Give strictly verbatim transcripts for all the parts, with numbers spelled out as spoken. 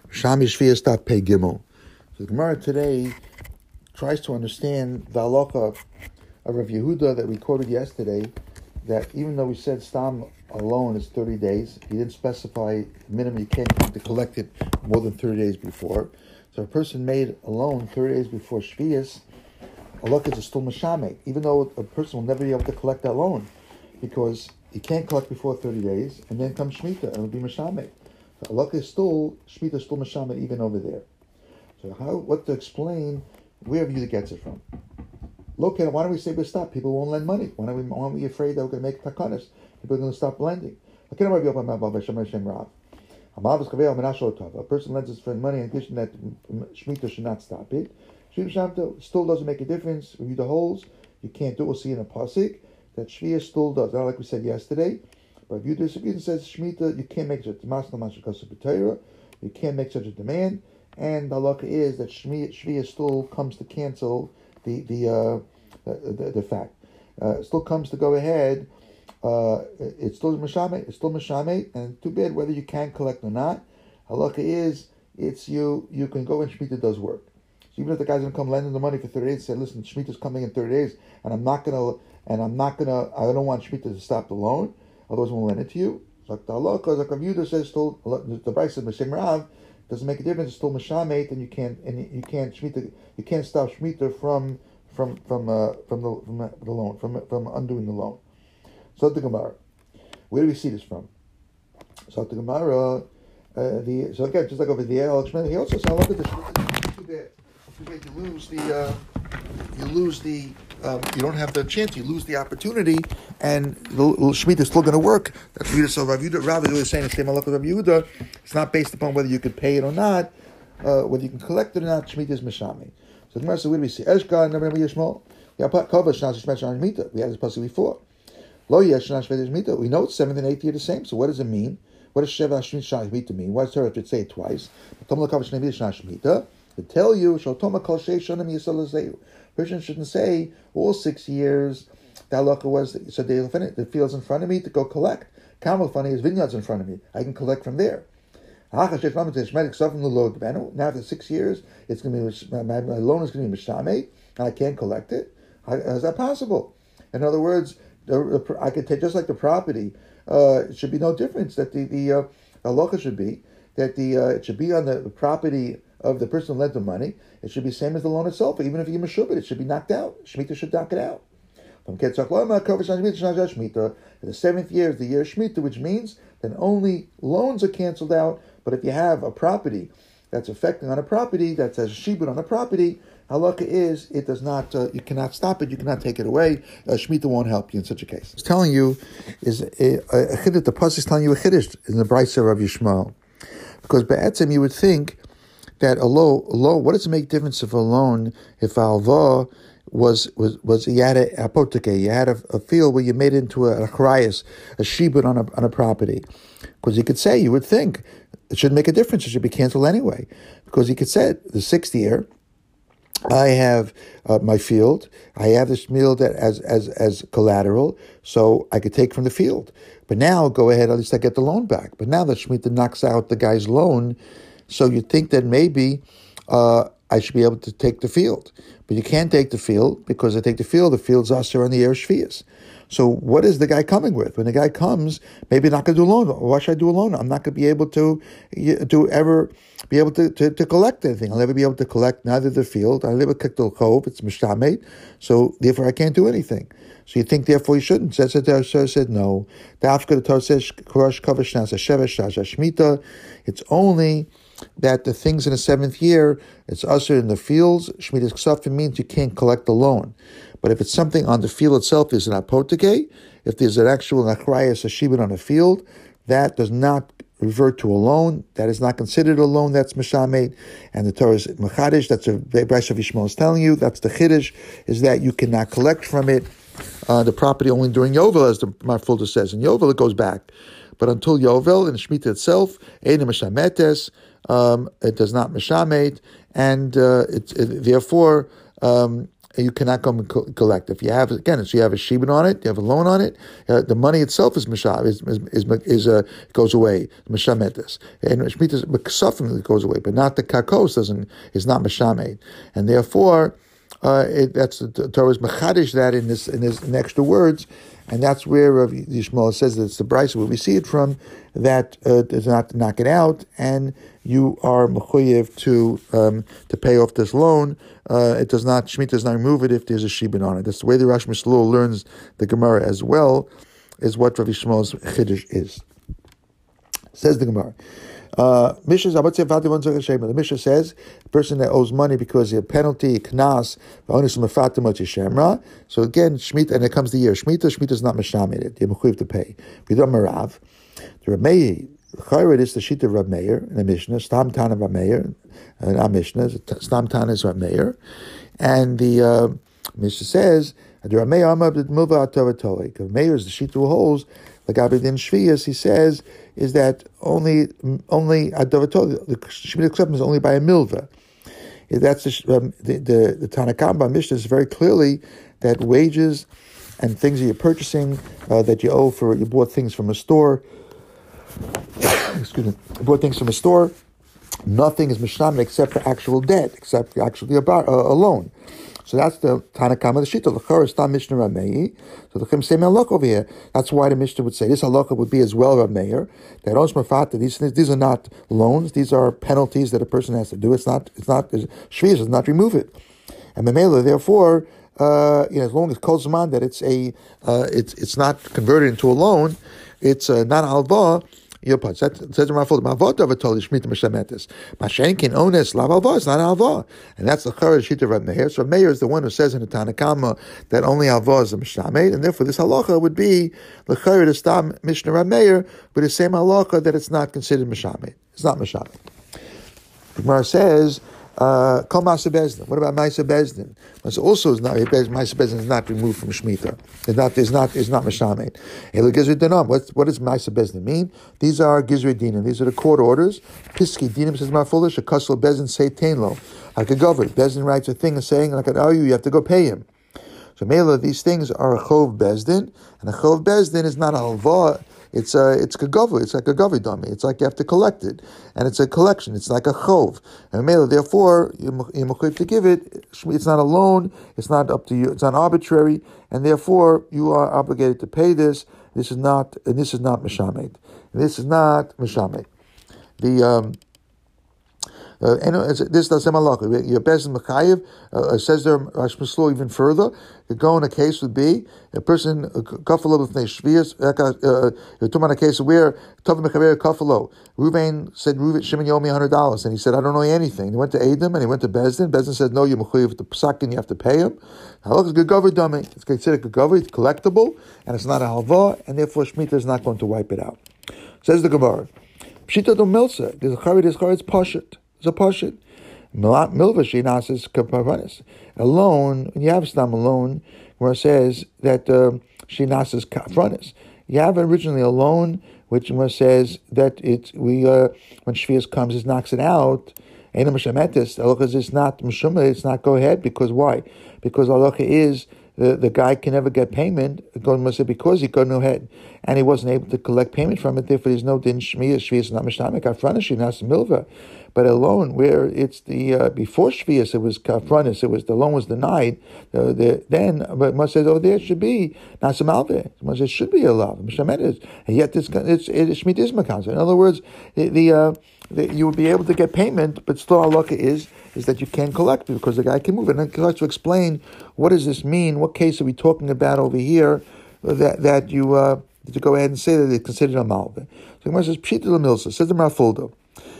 Shami Shvias Daf Pei Gimel. So the Gemara today tries to understand the halacha of Rav Yehuda that we quoted yesterday, that even though we said Stam alone is thirty days, he didn't specify minimum, you can't come to collect it more than thirty days before. So a person made alone thirty days before Shvias, halacha is still Mashame, even though a person will never be able to collect that loan, because he can't collect before thirty days, and then comes Shemitah, and it'll be Mashame. So halacha is still, Shemitah is still Mashame even over there. So how, what to explain where Yehuda gets it from? Look, why don't we say we stop? People won't lend money. Why, don't we, why aren't we afraid that we're going to make takanas? People are going to stop lending. A person lends his friend money in addition that Shemitah should not stop it. Still doesn't make a difference. When you holds, you can't do it. We'll see in a pasuk that Shviah still does. Not like we said yesterday. But if you disagree and says Shemitah, you can't make such a you can't make such a demand. And the halacha is that Shviah still comes to cancel the the uh, the, the, the fact. Uh, still comes to go ahead. Uh, it's still Mashame, it's still Mashame, and too bad whether you can collect or not. Halacha is it's you you can go when Shemitah does work. So even if the guy's gonna come lending the money for thirty days, say, listen, Shemitah's coming in thirty days, and I'm not gonna and I'm not gonna I don't want Shemitah to stop the loan, otherwise we'll lend it to you. So like the halacha, like Rav Yehuda says, still the Brayso said M'Shem Rav doesn't make a difference. It's still Mashame, and you can't and you can't Shemitah you can't stop Shemitah from from from uh, from the from the loan from from undoing the loan. So the Gemara, where do we see this from? So the Gemara, uh, the so again, just like over there, he also said, look at this. Too bad, too bad you lose the, uh, you lose the, um, you don't have the chance. You lose the opportunity, and the Shemitah is still going to work. That's Yehuda. So Rav Yehuda, Rav Yehuda is saying the same halacha of Rav Yehuda. It's not based upon whether you could pay it or not, uh, whether you can collect it or not. Shemitah is meshami. So the Gemara says, where do we see? Eshka, Rabbi Yishmael. We had this passage before. Lo yesh shana shvei shmita. We know it's seventh and eighth year the same. So what does it mean? What does sheva shana shmita mean? Why does Torah have to say it twice? To tell you, shaltoma kol shei shonim yisalazeyu. Person shouldn't say all six years. The halacha was so the fields in front of me to go collect. Carmel funny is vineyards in front of me. I can collect from there. Now after six years, it's going to be my, my loan is going to be mishame, and I can't collect it. How is that possible? In other words, I could take just like the property. Uh, it should be no difference that the the uh, halacha should be that the uh, it should be on the, the property of the person who lent the money. It should be same as the loan itself. Even if you meshubit, it should be knocked out. Shemitah should knock it out. From the seventh year is the year of Shemitah, which means that only loans are canceled out. But if you have a property that's affecting on a property that says shibud on a property, halakha is it does not. Uh, you cannot stop it. You cannot take it away. Uh, Shemitah won't help you in such a case. It's telling you is a, a, a chiddush. The pasuk is telling you a chiddush in the Brayso of Rav Yishmael, because be'etzem you would think that a loan, a loan. What does it make difference if a loan, if alva was was was you had a apoteke, you had a, a field where you made it into a, a achrayas, a shibud on a on a property, because you could say you would think it shouldn't make a difference. It should be canceled anyway, because you could say the sixth year. I have uh, my field. I have this field that as as as collateral, so I could take from the field. But now, go ahead. At least I get the loan back. But now that Shemitah knocks out the guy's loan, so you think that maybe uh, I should be able to take the field, but you can't take the field because I take the field. The field's usher on the air shvias. So what is the guy coming with? When the guy comes, maybe I'm not going to do a loan. Why should I do a loan? I'm not going to be able to to ever be able to, to, to collect anything. I'll never be able to collect neither the field. I live at Kektel Chov. It's mishtameit. So therefore, I can't do anything. So you think therefore you shouldn't? So the Torah said no. The Afka the Torah says Korosh Kavash Nasa Shevesh Shmita. It's only that the things in the seventh year, it's usher in the fields. Shemitah's ksafim means you can't collect the loan. But if it's something on the field itself, is an apoteke, if there's an actual achrayas, a shibud on a field, that does not revert to a loan. That is not considered a loan. That's mishamed. And the Torah is mechadish. That's a Brayso of Yishmael is telling you. That's the chiddush, is that you cannot collect from it uh, the property only during Yovel, as the Marfulda says. In Yovel, it goes back. But until Yovel, in the Shemitah itself, Ein Mishametes, um, it does not Mishamed, and uh, it, it, therefore, um, you cannot come and co- collect. If you have, again, so you have a shibud on it, you have a loan on it, uh, the money itself is mashab, is, is, is, is uh, goes away, mashametis. And shmitas, ksafim goes away, but not the kakos doesn't, is not mashamed. And therefore, uh, it, that's, the Torah is mechadish that in this, in this, in extra words, and that's where Rav Yishmael says that it's the Brisa where we see it from, that uh, does not knock it out, and you are mechuyev to um, to pay off this loan. Uh, it does not, Shemitah does not remove it if there's a shibud on it. That's the way the Rosh Mishlul learns the Gemara as well, is what Rav Yishmael's chiddush is. Says the Gemara. Uh, the Mishnah says the person that owes money because of a penalty, knas, so again, Shemitah, and it comes the year. Shemitah, Shemitah is not mashamed. You're mechuyev to pay. Vidam Marav, the Ramei, Chayred is the sheet of Rav Meir in the Mishnah. Stam Tana Rav Meir, in our Mishnah, Stam Tana is Rav Meir, and the uh, Mishnah says the Rav Meir Amar b'Milva Atavatolik. Rav Meir is the sheet who holds. The Gabedin Shvius, he says, is that only only Atavatolik. The Shemitah acceptance is only by a milva. That's the um, the the, the Tanakh Mishnah is very clearly that wages and things that you're purchasing uh, that you owe for you bought things from a store. Excuse me. You bought things from a store. Nothing is mishnam except for actual debt, except for actually a, bar, uh, a loan. So that's the Tanakh of the Shita. The Chor is not Mishnah Rav Meir. So the Chim say halakha over here. That's why the Mishnah would say this halakha would be as well Rav Meir. That ons mafata. These these are not loans. These are penalties that a person has to do. It's not. It's not. Shvius does not remove it. And Memela, therefore, uh, you know, as long as Kol Zman that it's a, uh, it's it's not converted into a loan, it's uh, not halva. Yopad says the Rafal, "Mavot of a totally shmita mishametis. Mashenkin ones lav alva is not alva," and that's the Chara Shita Rav Meir. So Rav Meir is the one who says in the Tanakama that only alva is a mishamed, and therefore this halacha would be the Chara to stam Mishnah Rav Meir, but the same halacha that it's not considered mishamed. It's not mishamed. The Gemara says. Uh, Kol Ma'aseh Bezdin. What about Ma'aseh Bezdin? So also is not Ma'aseh Bezdin is not removed from Shemitah. It's not is not is not Meshamed. Ela Gizri Dinam. What what does Ma'aseh Bezdin mean? These are Gizri Dinim. These are the court orders. Piski Dinim says Marfulish. A Kaslo Bezdin say Tainlo. Like a governor. Bezdin writes a thing and saying like an oh you you have to go pay him. So Mela these things are a Chov Bezdin, and a Chov Bezdin is not a halva. It's a, it's kagavu. It's like a gavidami. It's like you have to collect it, and it's a collection. It's like a chov. And mele, therefore, you're mechuyev to give it. It's not a loan. It's not up to you. It's not arbitrary, and therefore you are obligated to pay this. This is not, and this is not mishamed. This is not mishamed. The um, Uh, and this does halacha. Your bezin mechayev uh, says there Rosh Mishlul even further. You go in a case would be a person kafalo with shvius. You're talking about a case where Tov mechaber kafalo. Ruvain said Ruvain Shimon you owe me hundred dollars, and he said I don't owe you anything. He went to Edom and he went to Bezdin. Bezdin said no, you're mechayev the psakin. You have to pay him. Halacha is gegaver dummy. It's considered gegaver. It's collectible and it's not a halva, and therefore Shemitah is not going to wipe it out. Says the Gemara. Pshita do milsa. There's a charid. There's charid. It's pashut. It's a pashut. Milva shinasis kapanis. A loan, when you have stam alone, where it says that shinasis uh, kafranis. You have originally a loan, which where it says that it we uh, when shvius comes, it knocks it out. Ain't a mishametis. Halacha is not mishumah. It's not go ahead because why? Because halacha is. The, the guy can never get payment because he got no head and he wasn't able to collect payment from it. Therefore, there's no din shmiyah. Shviyas is not mishtamik. Kafranis nas milva, but a loan where it's the uh, before shviyas it was kafranis. It was the loan was denied. Uh, the, then, but Moshe says, oh, there should be nas malve. Moshe says should be a law. Mishamed and yet it's it's it's shmiyah is makanza. In other words, the, the, uh, the you would be able to get payment, but still halacha is. is that you can't collect it because the guy can move it. And it tries to explain what does this mean? What case are we talking about over here that that you uh, to go ahead and say that it's considered a malve? So the Gemara says pshita l'milsa. Says the Marfuldo.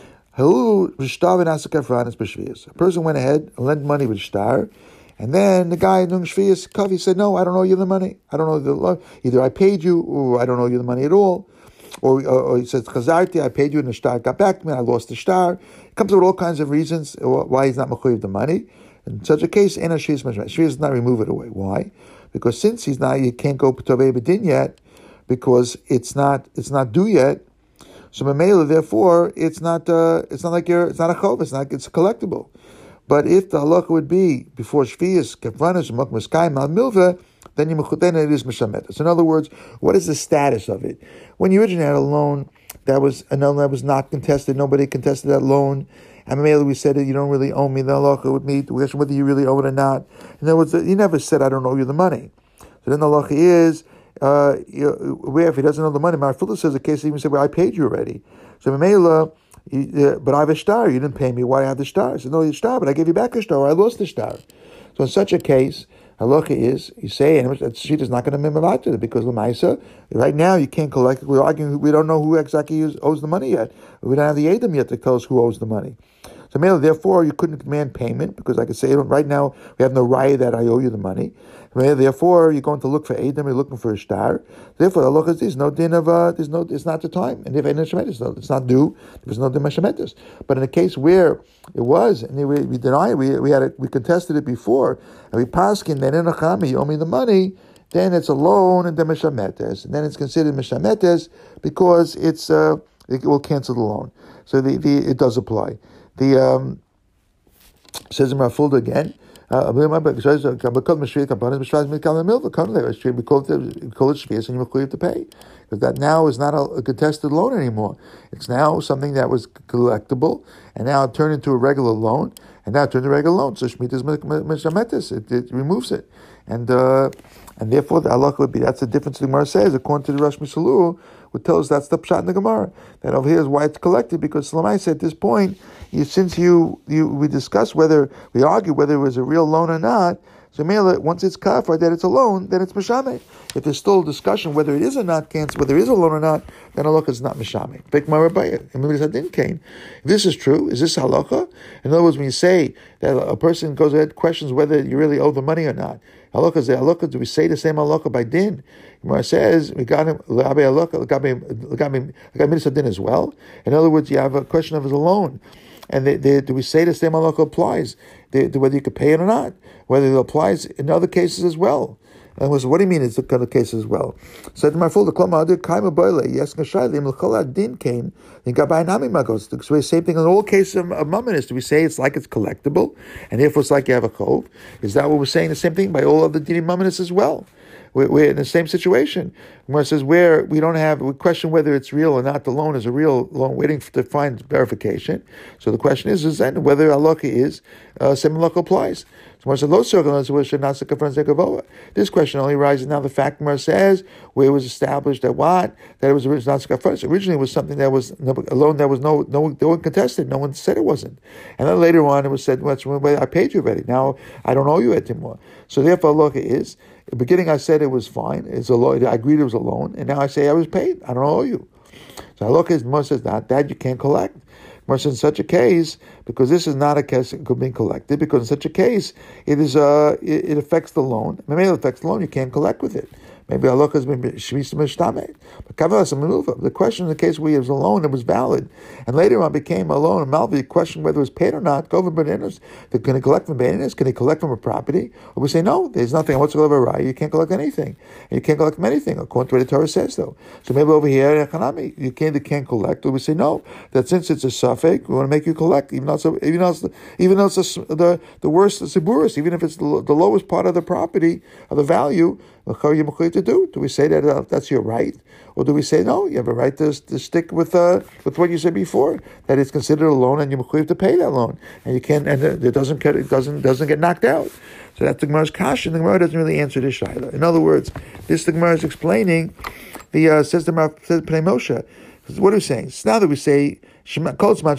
A person went ahead and lent money with shtar, and then the guy doing shvius kavi said, "No, I don't owe you the money. I don't know the either I paid you or I don't owe you the money at all." Or, or, or he says, Chazarti, I paid you and the shtar got back to me, I lost the shtar. It comes with all kinds of reasons why he's not mechuyev the money. In such a case, Ena Shvius Mashmeh. Shvius does not remove it away. Why? Because since he's not, you can't go Tovei B'din yet, because it's not it's not due yet. So Mamela, therefore, it's not uh, it's not like you're it's not a chov, it's not it's a collectible. But if the halacha would be before shvius kafranis makmaskayim al milva, then you then it is mishametas. In other words, what is the status of it? When you originally had a loan that was a loan that was not contested, nobody contested that loan, and maybe we said that you don't really owe me, the halacha would meet the question whether you really owe it or not. In other words, you never said I don't owe you the money. So then the halacha is uh, where if he doesn't owe the money, Marfula says the case even said, well, I paid you already. So Mamela, uh, but I have a star. You didn't pay me. Why I have the star? I said, no, you star, but I gave you back a star. Or I lost the star. So in such a case, halacha is, you say, and that sheet is not going to mimic it because Lamaisa, right now you can't collect. We're arguing, we don't know who exactly owes the money yet. We don't have the Adam yet to tell us who owes the money. So therefore, you couldn't command payment because I could say, right now, we have no right that I owe you the money. Therefore, you're going to look for Adam, you're looking for a star. Therefore, the halacha is there's no din of, uh, there's no, it's not the time. And if it's not due, there's no din Shemetis. But in a case where it was, and we, we deny it, we, we had it, we contested it before, and we paskin, then in a chami, you owe me the money, then it's a loan and then Meshametes. And then it's considered Meshametes because it's, uh, it will cancel the loan. So the, the it does apply. The um, says in Rafulda again. Uh, we call it shvius, and you have to pay because that now is not a, a contested loan anymore. It's now something that was collectible, and now it turned into a regular loan, and now it turned into a regular loan. So shmitas mishametis, it, it removes it, and uh, and therefore the halacha would be that's the difference. The Gemara says according to the Rosh Mishalu, would tell us that's the pshat in the Gemara. That over here is why it's collected, because Salamai said at this point, you, since you, you we discussed whether, we argue whether it was a real loan or not, so once it's kafar that it's a loan, then it's mishame. If there's still a discussion whether it is or not cancelled, whether it is a loan or not, then halacha is not mishame. If this is true, is this halacha? In other words, when you say that a person goes ahead questions whether you really owe the money or not, halacha is the halacha. Do we say the same halacha by din? Gemara says we got him legabe halacha legabe legabe din as well. In other words, you have a question of a loan. And they, they, do we say the same halacha applies? They, whether you could pay it or not? Whether it applies in other cases as well? And was what do you mean it's the other cases as well? So my full the klama did kaima boile yes ngashaylim l'cholad din came in gabai nami magos. So the same thing in all cases of, of mamonis. Do we say it's like it's collectible and therefore it's like you have a chov? Is that what we're saying? The same thing by all other dinim mamonis as well? We're, we're in the same situation. Where it says where we don't have, we question whether it's real or not. The loan is a real loan, waiting for, to find verification. So the question is, is then whether halacha is uh, same halacha applies. So this question only arises now. The fact Gemara says where it was established that what that it was originally it was something that was a loan that was no no no one contested. No one said it wasn't, and then later on it was said, well, I paid you already. Now I don't owe you anymore. So therefore, halacha is. In the beginning, I said it was fine. It's a loan. I agreed it was a loan, and now I say I was paid. I don't owe you. So halacha is Gemara says that that you can't collect. Gemara says in such a case, because this is not a case being collected, because in such a case it is uh it, it affects the loan. Maybe it affects the loan. You can't collect with it. Maybe halacha has been shvis mishtame. But kavas manuva. The question in the case where it was a loan, it was valid, and later on became a loan. And Malvi questioned whether it was paid or not. Go over bananas. Can he collect from bananas? Can he collect from a property? Or we say no. There's nothing whatsoever right. You can't collect anything. And you can't collect from anything according to what the Torah says, though. So maybe over here, economy, you can't. You can't collect. Or we say no. That since it's a suffix, we want to make you collect, even though it's a, even though it's the, even though it's a, the the worst, the siburis, even if it's the, the lowest part of the property of the value. To do? Do we say that uh, that's your right, or do we say no? You have a right to, to stick with uh, with what you said before, that it's considered a loan and you're mechuyev to pay that loan, and you can't, and it doesn't get, it doesn't doesn't get knocked out. So that's the Gemara's kash, and the Gemara doesn't really answer this shaila. In other words, this the Gemara is explaining. The uh, says the Gemara says Pnei Moshe. What are we saying? So now that we say when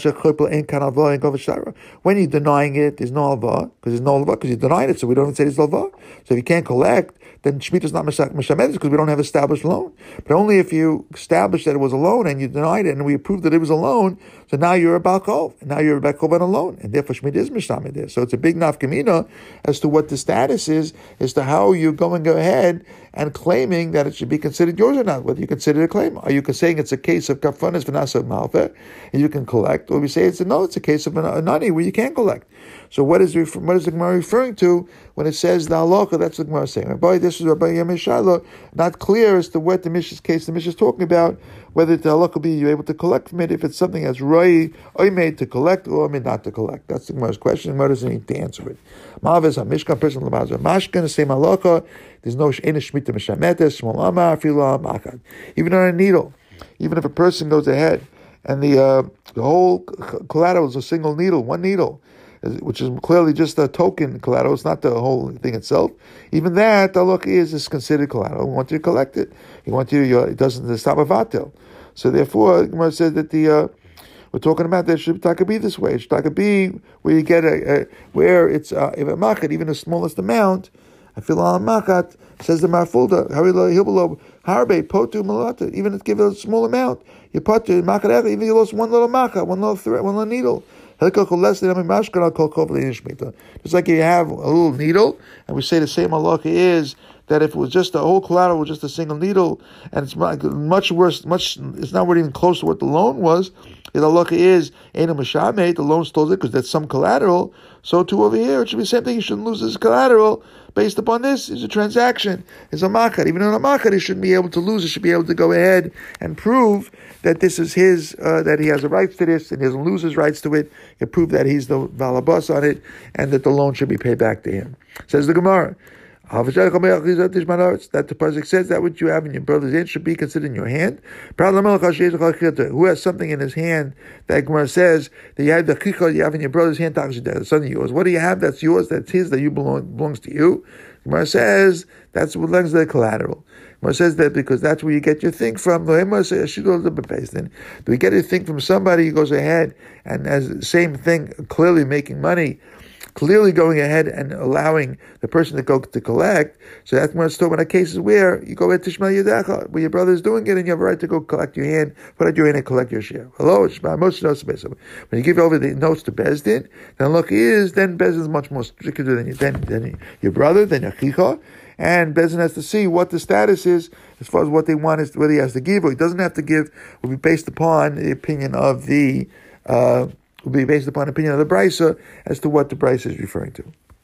you're denying it, there's no alva, because there's no alva, because you denied it, so we don't even say there's alva. So if you can't collect, then Shemitah is not Meshamedes, because we don't have established loan. But only if you establish that it was a loan and you denied it, and we approved that it was a loan, so now you're a Balkov, and now you're a Balkov on a loan, and therefore Shemitah is Meshamedes. So it's a big nafkamina as to what the status is, as to how you're going to go ahead and claiming that it should be considered yours or not, whether you consider it a claim. Are you saying it's a case of kafanas v'nasa malveh, and you can collect, or we say it's a, no, it's a case of a nani where you can't collect. So what is what is the Gemara referring to when it says the halacha? That's what the Gemara is saying. Rabbi, this is Rabbi Yemei Shiloh, not clear as to what the Mishnah's case the Mishnah is talking about whether the halakha will be you're able to collect from it if it's something that's roi or made to collect or made not to collect. That's the Gemara's question. The Gemara doesn't need to answer it. Mavis hamishkan person lemazah mashkan same halakha. There's no enish shmita mishametes small amar fila makad. Even on a needle, even if a person goes ahead and the uh, the whole collateral is a single needle, one needle, which is clearly just a token collateral. It's not the whole thing itself. Even that, the halakha is is considered collateral. We want you to collect it. He wants you. Uh, it doesn't stop a vatil. So therefore, Gemara says that the uh, we're talking about that should be this way. It should be where you get a, a where it's uh, if a machat, even the smallest amount. I feel on machat says the marfulda harilo hibolo harbe potu malata. Even if give it a small amount, you put to machat. Even if you lost one little machat, one little thread, one little needle. Just like you have a little needle, and we say the same halakha is that if it was just the whole collateral was just a single needle, and it's much worse, much it's not really even close to what the loan was. The halakha is ena mashameh, the loan stole it because that's some collateral. So too over here, it should be the same thing. You shouldn't lose this collateral based upon this. It's a transaction. It's a makat. Even in a makat, he shouldn't be able to lose. He should be able to go ahead and prove that this is his, uh, that he has a right to this, and he doesn't lose his rights to it. He prove that he's the valabas on it, and that the loan should be paid back to him. Says the Gemara. That the pasuk says that what you have in your brother's hand should be considered in your hand. Who has something in his hand that Gemara says that you have the chicha you have in your brother's hand, that's something yours. What do you have that's yours, that's his, that you belong belongs to you? Gemara says that's what belongs to the collateral. Gemara says that because that's where you get your thing from. Do we get your thing from somebody who goes ahead and has the same thing, clearly making money, clearly going ahead and allowing the person to go to collect? So that's when it's talking about cases where you go at Tishma Yedacha, where your brother is doing it and you have a right to go collect your hand, put out your hand and collect your share. Hello, most notes. When you give over the notes to Bezdin, then look is then Bezdin is much more stricter than you, than, than your brother, than your chicha, and Bezdin has to see what the status is as far as what they want is whether he has to give or he doesn't have to give. Will be based upon the opinion of the. Uh, will be based upon opinion of the Brisa as to what the Brisa is referring to.